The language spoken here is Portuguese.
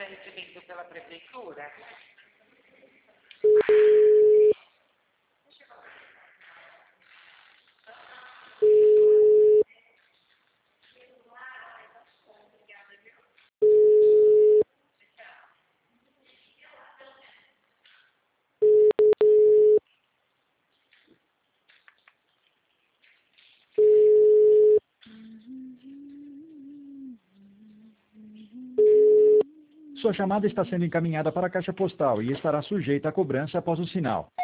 está recebendo pela prefeitura? Sua chamada está sendo encaminhada para a caixa postal e estará sujeita a cobrança após o sinal.